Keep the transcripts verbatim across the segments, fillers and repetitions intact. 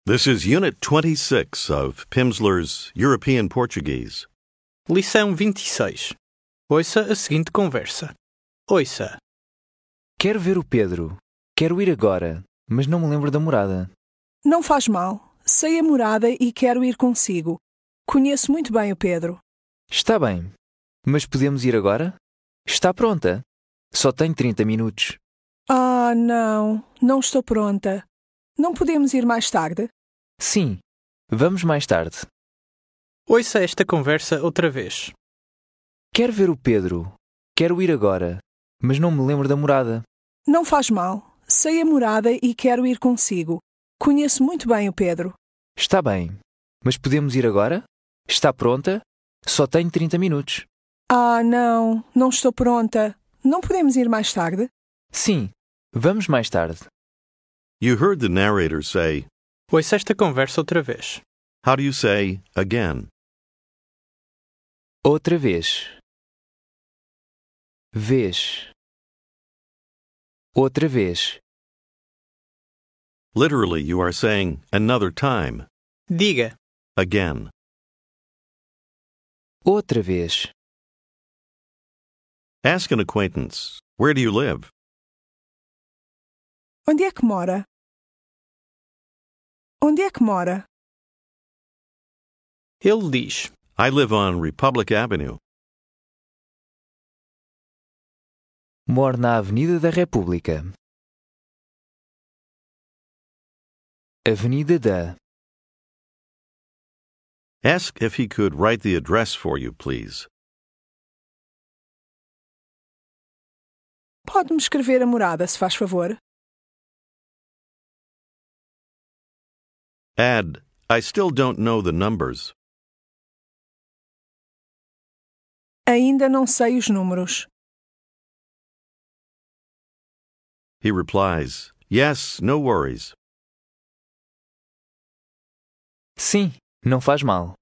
This is Unit twenty-six of Pimsleur's European Portuguese. Lição vinte e seis. Ouça a seguinte conversa. Ouça. Quero ver o Pedro. Quero ir agora, mas não me lembro da morada. Não faz mal. Sei a morada e quero ir consigo. Conheço muito bem o Pedro. Está bem. Mas podemos ir agora? Está pronta? Só tenho trinta minutos. Ah, não. Não estou pronta. Não podemos ir mais tarde? Sim. Vamos mais tarde. Ouça esta conversa outra vez. Quero ver o Pedro. Quero ir agora, mas não me lembro da morada. Não faz mal. Sei a morada e quero ir consigo. Conheço muito bem o Pedro. Está bem. Mas podemos ir agora? Está pronta? Só tenho trinta minutos. Ah, não. Não estou pronta. Não podemos ir mais tarde? Sim. Vamos mais tarde. You heard the narrator say, Ouça esta conversa outra vez. how do you say again? Outra vez. Vez. Outra vez. Literally, you are saying another time, Diga. again. Outra vez. Ask an acquaintance, where do you live? Onde é que mora? Onde é que mora? Ele diz. I live on Republic Avenue. Moro na Avenida da República. Avenida da. Ask if he could write the address for you, please. Pode-me escrever a morada, se faz favor? Add, I still don't know the numbers. Ainda não sei os números. He replies, yes, no worries. Sim, não faz mal.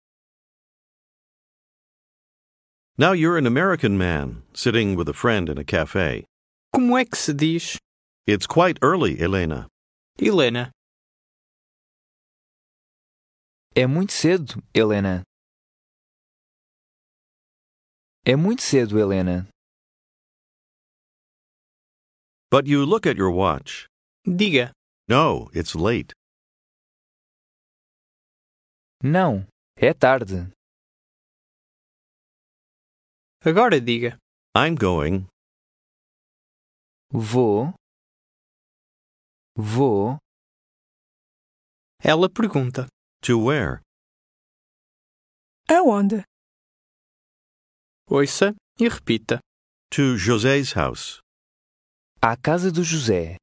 Now you're an American man, sitting with a friend in a cafe. Como é que se diz? It's quite early, Elena. Helena. É muito cedo, Helena. É muito cedo, Helena. But you look at your watch. Diga. No, it's late. Não, é tarde. Agora diga. I'm going. Vou. Vou. Ela pergunta. To where? Aonde? Ouça e repita. To José's house. À casa do José.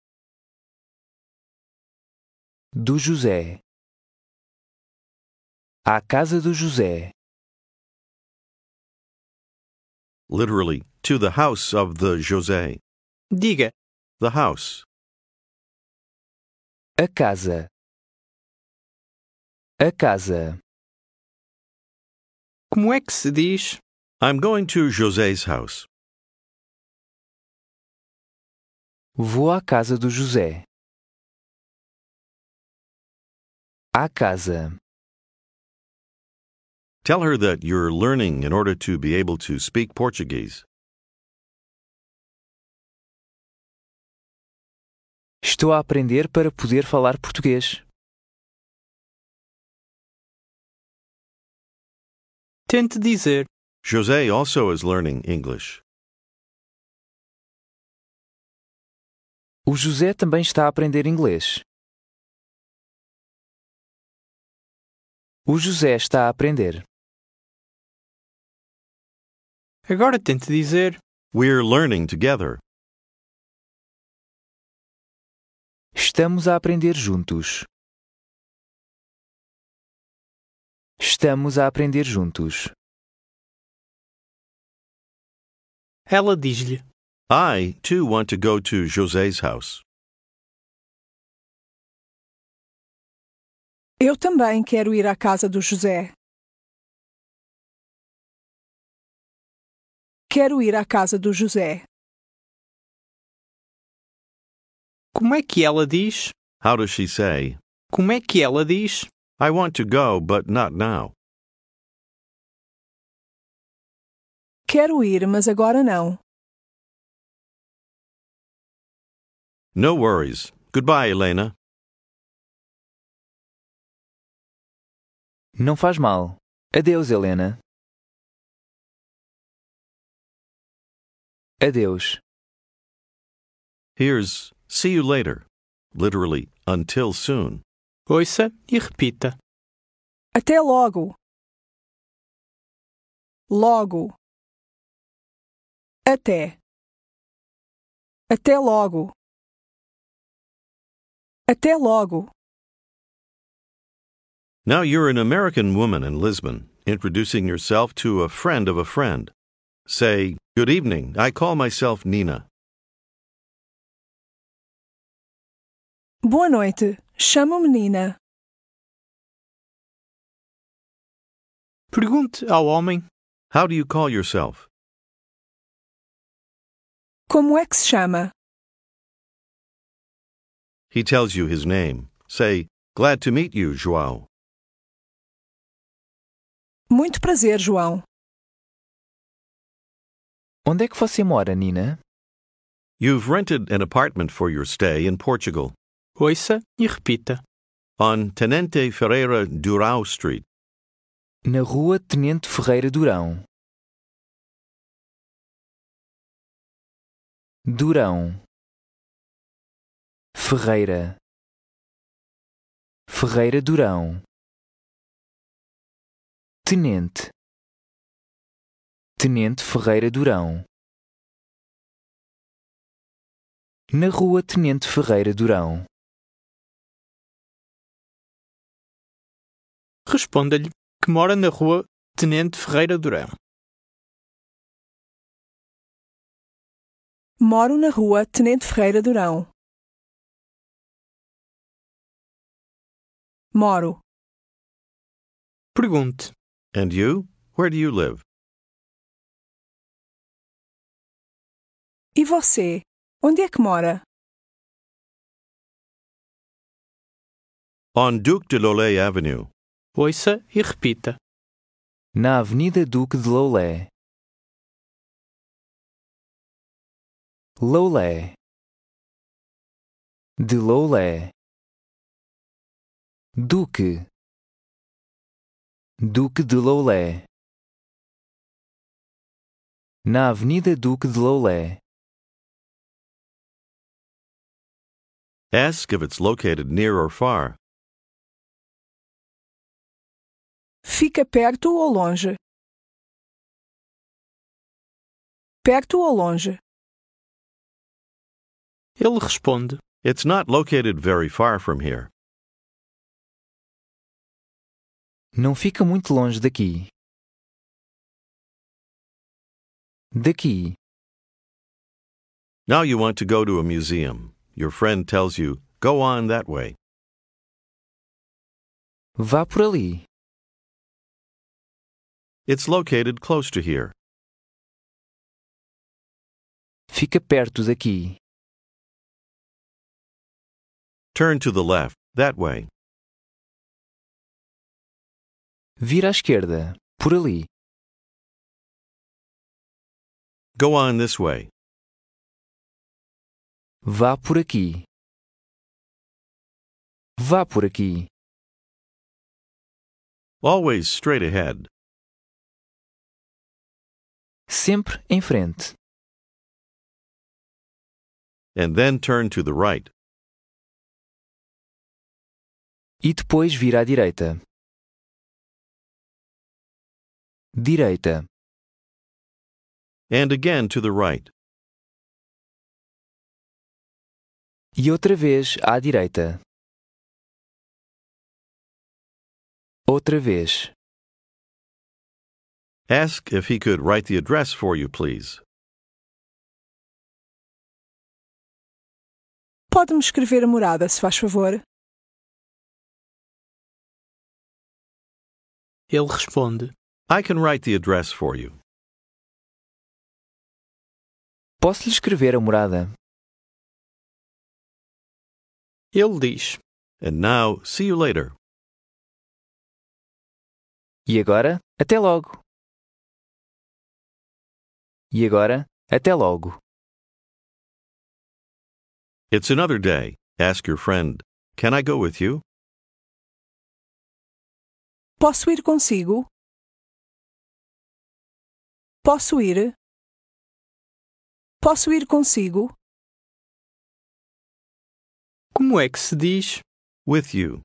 Do José. À casa do José. Literally, to the house of the José. Diga. The house. A casa. A casa. Como é que se diz? I'm going to José's house. Vou à casa do José. À casa. Tell her that you're learning in order to be able to speak Portuguese. Estou a aprender para poder falar português. Tente dizer. José also is learning English. O José também está a aprender inglês. O José está a aprender. Agora tente dizer. We're learning together. Estamos a aprender juntos. Estamos a aprender juntos. Ela diz-lhe. I, too, want to go to José's house. Eu também quero ir à casa do José. Quero ir à casa do José. Como é que ela diz? How does she say? Como é que ela diz? I want to go, but not now. Quero ir, mas agora não. No worries. Goodbye, Elena. Não faz mal. Adeus, Helena. Adeus. Here's see you later. Literally, until soon. Ouça e repita. Até logo. Logo. Até. Até logo. Até logo. Now you're an American woman in Lisbon, introducing yourself to a friend of a friend. Say, good evening, I call myself Nina. Boa noite. Chamo-me Nina. Pergunte ao homem. How do you call yourself? Como é que se chama? He tells you his name. Say, glad to meet you, João. Muito prazer, João. Onde é que você mora, Nina? You've rented an apartment for your stay in Portugal, Ouça e repita. on Tenente Ferreira Durão Street. Na rua Tenente Ferreira Durão. Durão. Ferreira. Ferreira Durão. Tenente. Tenente Ferreira Durão. Na rua Tenente Ferreira Durão. Responda-lhe que mora na rua Tenente Ferreira Durão. Moro na rua Tenente Ferreira Durão. Moro. Pergunte. And you? Where do you live? E você? Onde é que mora? On Duke de Lolé Avenue. Ouça e repita. Na Avenida Duque de Lolé. Lolé. De Lolé. Duque. Duque de Lolé. Na Avenida Duque de Lolé. Ask if it's located near or far. Fica perto ou longe? Perto ou longe? Ele responde. It's not located very far from here. Não fica muito longe daqui. Daqui. Now you want to go to a museum. Your friend tells you, go on that way. Vá por ali. It's located close to here. Fica perto daqui. Turn to the left, that way. Vira à esquerda. Por ali. Go on this way. Vá por aqui. Vá por aqui. Always straight ahead. Sempre em frente. And then turn to the right. E depois vira à direita. Direita. And again to the right. E outra vez à direita. Outra vez. Ask if he could write the address for you, please. Pode-me escrever a morada, se faz favor? Ele responde. I can write the address for you. Posso lhe escrever a morada? Ele diz. And now, see you later. E agora, até logo. E agora, até logo. It's another day. Ask your friend, can I go with you? Posso ir consigo? Posso ir? Posso ir consigo? Como é que se diz? With you.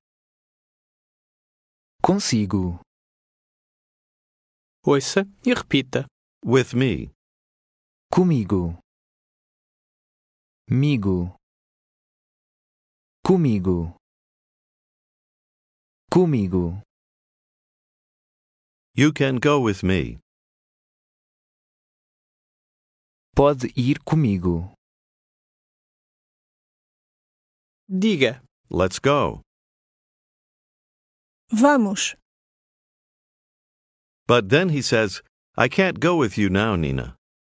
Consigo. Ouça e repita. With me. Comigo. Migo. Comigo. Comigo. You can go with me. Pode ir comigo. Diga. Let's go. Vamos. But then he says, I can't go with you now, Nina.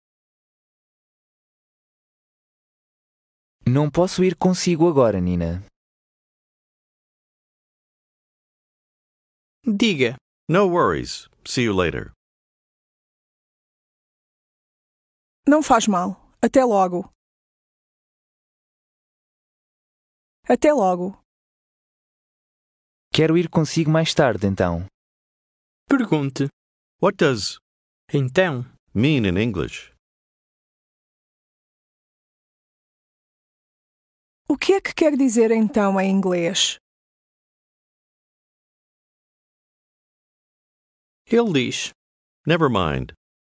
Não posso ir consigo agora, Nina. Diga. No worries. See you later. Não faz mal. Até logo. Até logo. Quero ir consigo mais tarde, então. Pergunte. What does Então. mean in English? O que é que quer dizer então em inglês? Ele diz. Never mind.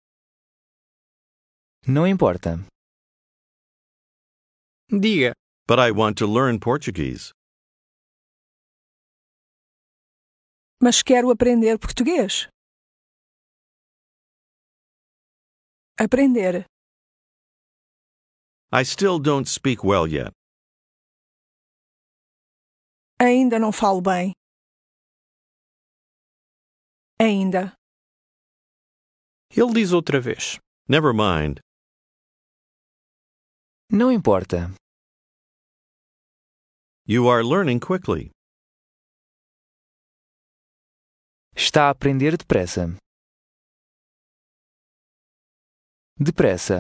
Não importa. Diga. But I want to learn Portuguese. Mas quero aprender português. Aprender. I still don't speak well yet. Ainda não falo bem. Ainda. Ele diz outra vez. Never mind. Não importa. You are learning quickly. Está a aprender depressa. Depressa.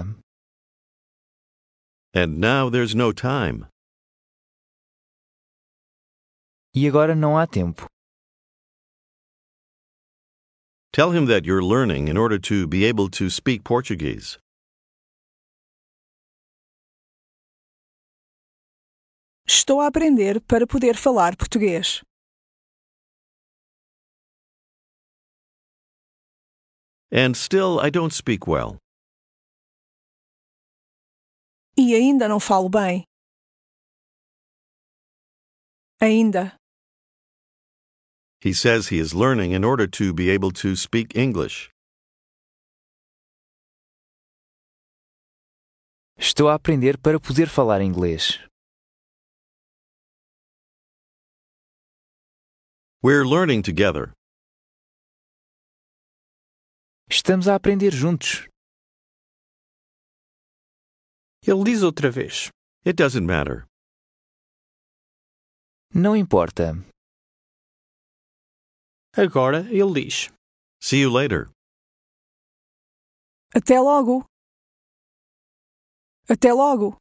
And now there's no time. E agora não há tempo. Tell him that you're learning in order to be able to speak Portuguese. Estou a aprender para poder falar português. And still, I don't speak well. E ainda não falo bem. Ainda. He says he is learning in order to be able to speak English. Estou a aprender para poder falar inglês. We're learning together. Estamos a aprender juntos. Ele diz outra vez. It doesn't matter. Não importa. Agora ele diz. See you later. Até logo. Até logo.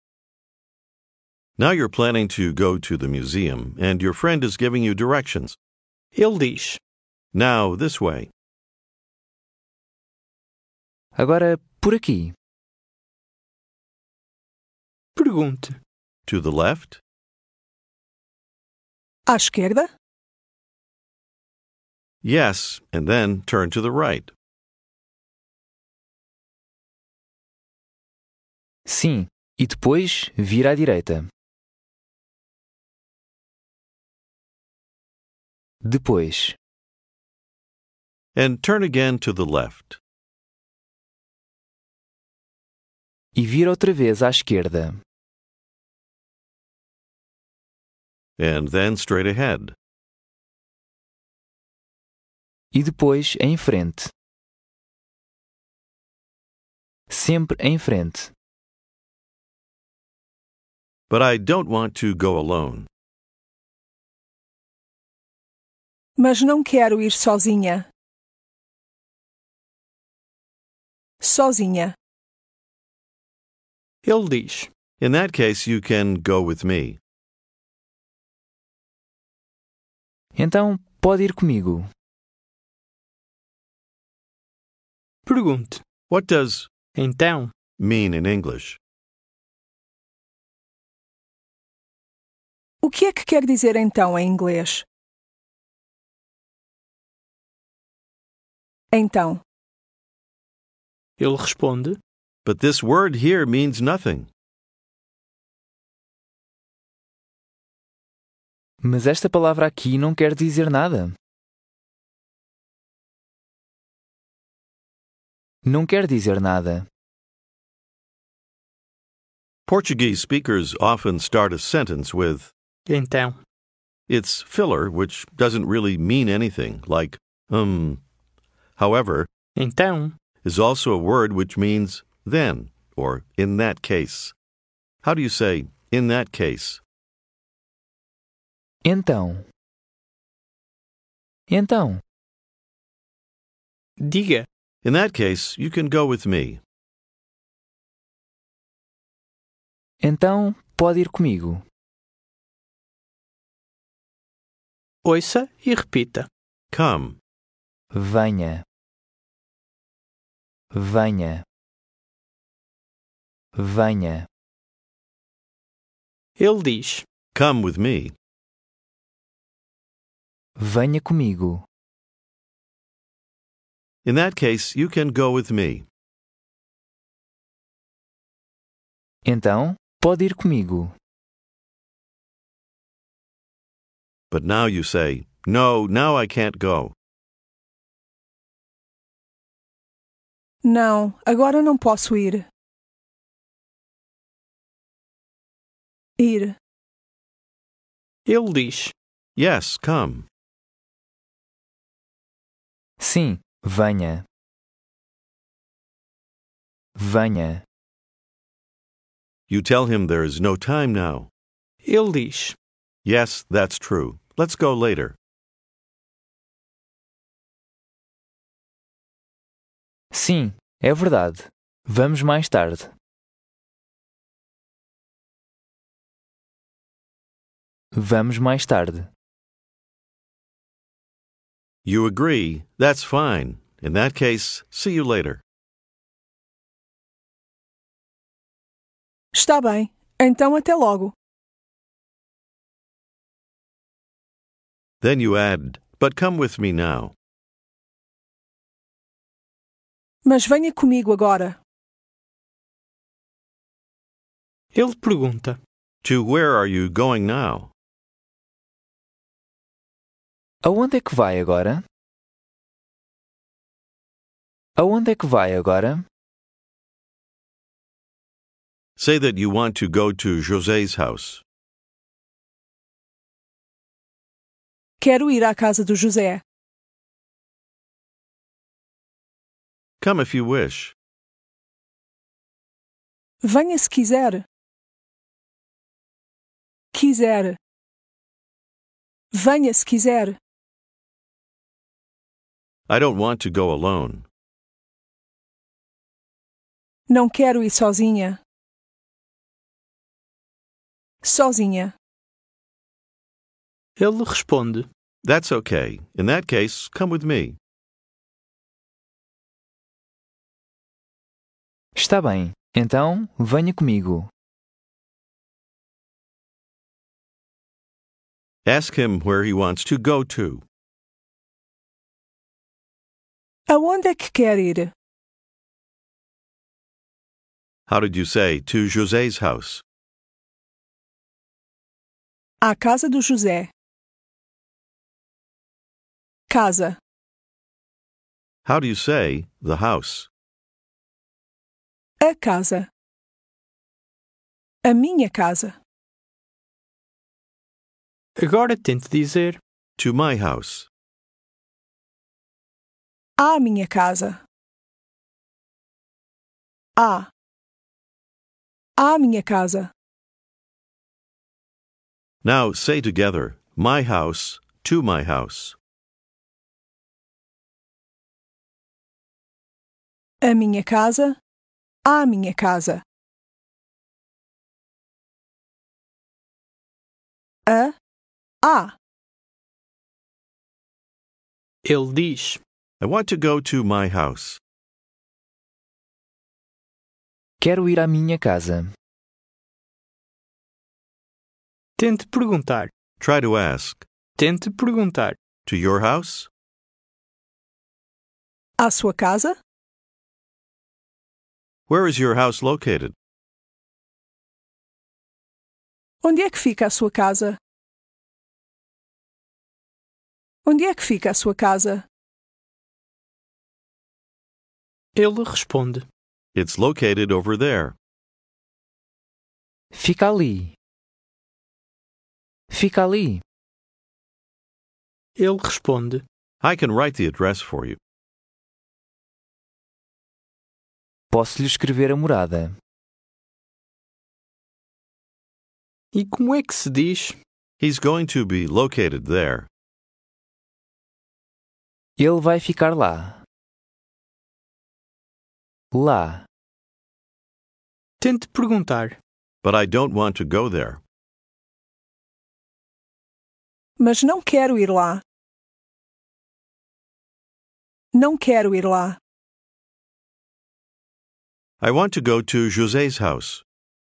Now you're planning to go to the museum, and your friend is giving you directions. Ele diz. Now, this way. Agora, por aqui. Pergunte. To the left? À esquerda? Yes, and then turn to the right. Sim, e depois vira à direita. Depois. And turn again to the left. E vira outra vez à esquerda. And then straight ahead. E depois em frente. Sempre em frente. But I don't want to go alone. Mas não quero ir sozinha. Sozinha. Ele diz: In that case, you can go with me. Então, pode ir comigo. Pergunte: What does Então, mean in English? O que é que quer dizer então em inglês? Então. ele responde: But this word here means nothing. Mas esta palavra aqui não quer dizer nada. Não quer dizer nada. Portuguese speakers often start a sentence with Então. its filler, which doesn't really mean anything, like um. However, Então, is also a word which means then, or in that case. How do you say, in that case? Então. Então. diga: In that case, you can go with me. Então, pode ir comigo. ouça e repita. Come. Venha. Venha. Venha. Ele diz: Come with me. Venha comigo. In that case, you can go with me. Então, pode ir comigo. But now you say, no, now I can't go. Não, agora não posso ir. Ir. Ele diz: Yes, come. Sim, venha. Venha. You tell him there is no time now. Ele diz: Yes, that's true. Let's go later. Sim, é verdade. Vamos mais tarde. Vamos mais tarde. You agree. That's fine. In that case, see you later. Está bem. Então até logo. Then you add, but come with me now. Mas venha comigo agora. Ele pergunta: To where are you going now? Aonde é que vai agora? Aonde é que vai agora? Say that you want to go to José's house. Quero ir à casa do José. Come if you wish. Venha se quiser. Quiser. Venha se quiser. I don't want to go alone. Não quero ir sozinha. Sozinha. Ele responde: That's okay. In that case, come with me. Está bem. Então, venha comigo. Ask him where he wants to go to. Aonde é que quer ir? How did you say, to José's house? À casa do José. Casa. How do you say, the house? A casa. A minha casa. Agora tente dizer: To my house. À minha casa. À. À minha casa. Now say together, my house, to my house. A minha casa. À minha casa. A. À. Ele diz: I want to go to my house. Quero ir à minha casa. Tente perguntar. Try to ask. Tente perguntar. To your house? À sua casa? Where is your house located? Onde é que fica a sua casa? Onde é que fica a sua casa? Ele responde: It's located over there. Fica ali. Fica ali. Ele responde: I can write the address for you. Posso lhe escrever a morada. E como é que se diz? He's going to be located there. Ele vai ficar lá. Lá. Tente perguntar. But I don't want to go there. Mas não quero ir lá. Não quero ir lá. I want to go to José's house.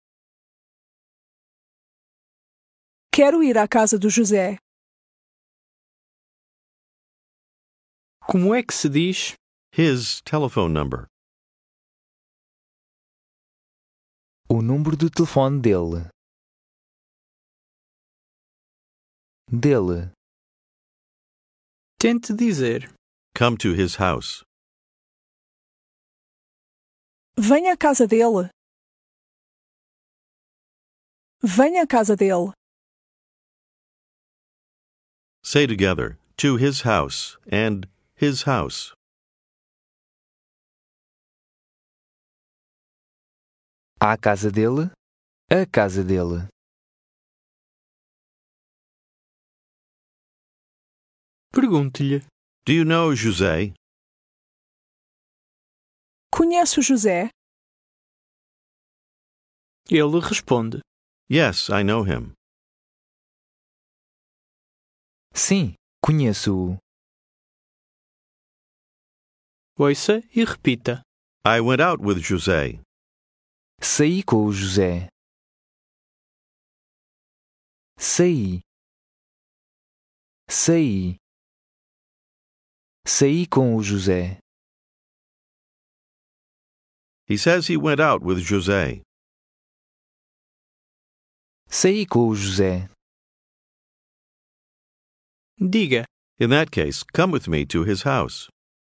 Quero ir à casa do José. Como é que se diz? His telephone number. O número do telefone dele. Dele. Tente dizer. Come to his house. Venha à casa dele. Venha à casa dele. Say together, to his house and his house. À casa dele. A casa dele. Pergunte-lhe. Do you know José? Conhece o José? Ele responde: Yes, I know him. Sim, conheço-o. Ouça e repita. I went out with José. Saí com o José. Saí. Saí. Saí com o José. He says he went out with José. Saí com o José. Diga. In that case, come with me to his house.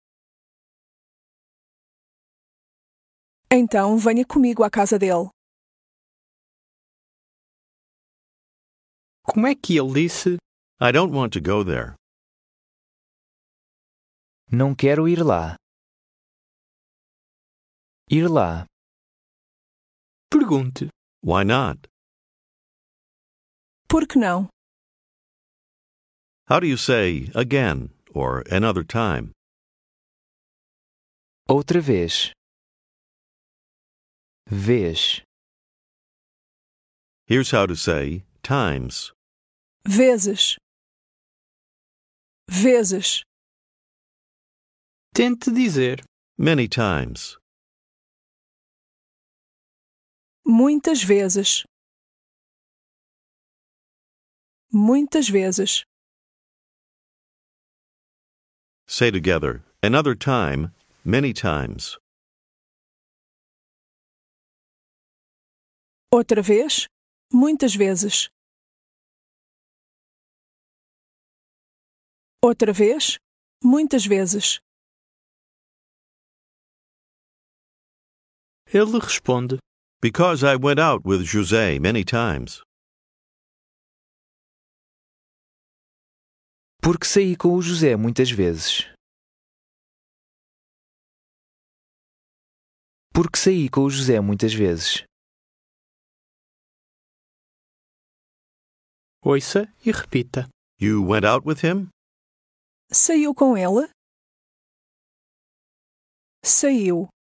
Então venha comigo à casa dele. Como é que ele disse? I don't want to go there. Não quero ir lá. Ir lá. Pergunte. Why not? Por que não? How do you say again or another time? Outra vez. Vez. Here's how to say times. Vezes. Vezes. Tente dizer. Many times. Muitas vezes. Muitas vezes. Say together, another time, many times. Outra vez. Muitas vezes. Outra vez. Muitas vezes. Ele responde. Because I went out with José many times. Porque saí com o José muitas vezes. Porque saí com o José muitas vezes. Ouça e repita. You went out with him? Saiu com ele? Saiu.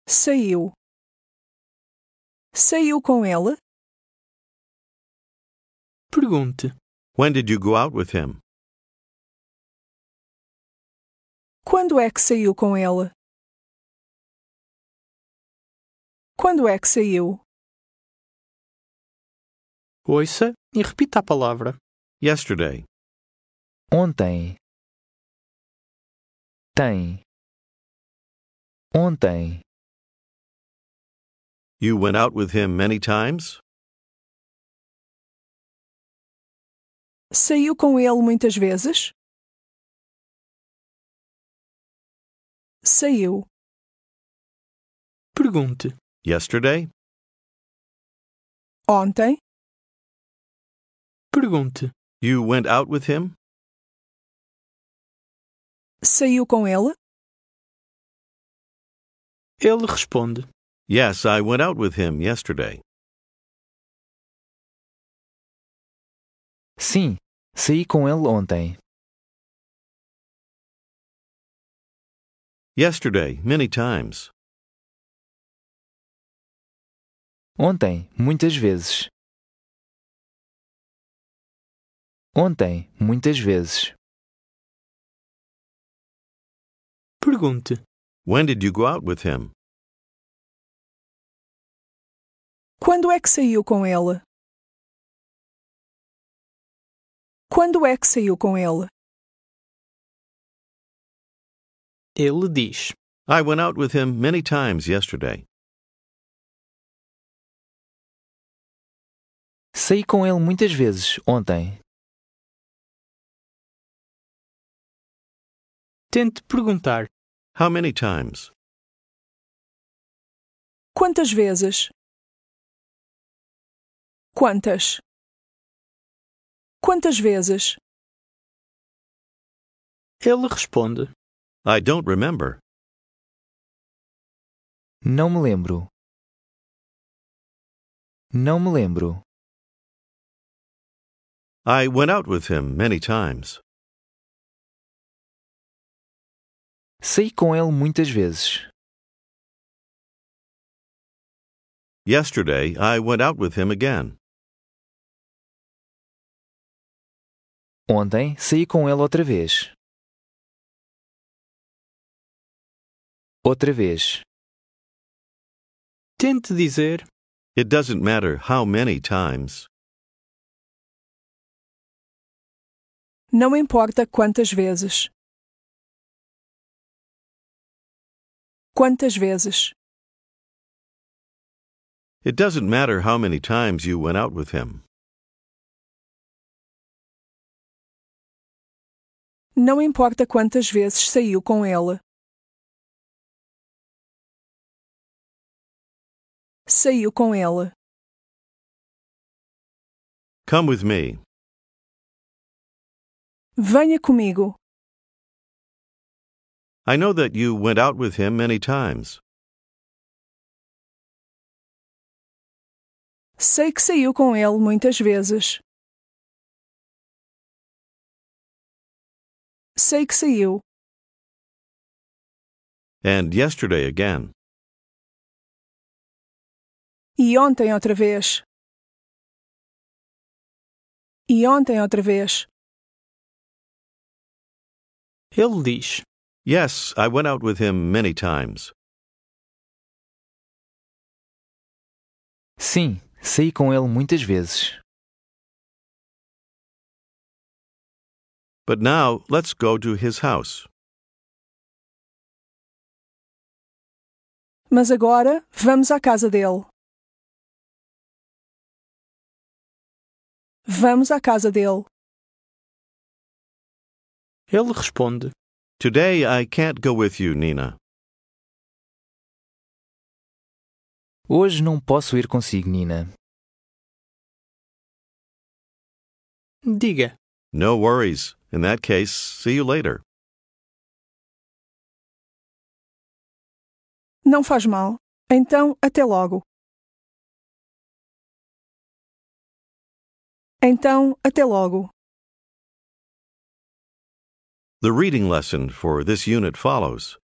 Saiu. Saiu com ele? Pergunte. When did you go out with him? Quando é que saiu com ele? Quando é que saiu? Ouça e repita a palavra. Yesterday. Ontem. Tem. Ontem. You went out with him many times? Saiu com ele muitas vezes? Saiu. Pergunte. Yesterday? Ontem? Pergunte. You went out with him? Saiu com ele? Ele responde. Yes, I went out with him yesterday. Sim, saí com ele ontem. Yesterday, many times. Ontem, muitas vezes. Ontem, muitas vezes. Pergunte. When did you go out with him? Quando é que saiu com ele? Quando é que saiu com ele? Ele diz. I went out with him many times yesterday. Saí com ele muitas vezes ontem. Tente perguntar. How many times? Quantas vezes? Quantas? Quantas vezes? Ele responde. I don't remember. Não me lembro. Não me lembro. I went out with him many times. Saí com ele muitas vezes. Yesterday, I went out with him again. Ontem, saí com ele outra vez. Outra vez. Tente dizer. It doesn't matter how many times. Não importa quantas vezes. Quantas vezes? It doesn't matter how many times you went out with him. Não importa quantas vezes saiu com ele. Saiu com ele. Come with me. Venha comigo. I know that you went out with him many times. Sei que saiu com ele muitas vezes. Sei que saiu. And yesterday again. E ontem outra vez. E ontem outra vez. Ele diz. Yes, I went out with him many times. Sim, saí com ele muitas vezes. But now, let's go to his house. Mas agora, vamos à casa dele. Vamos à casa dele. Ele responde. Today I can't go with you, Nina. Hoje não posso ir consigo, Nina. Diga. No worries. In that case, see you later. Não faz mal. Então, até logo. Então, até logo. The reading lesson for this unit follows.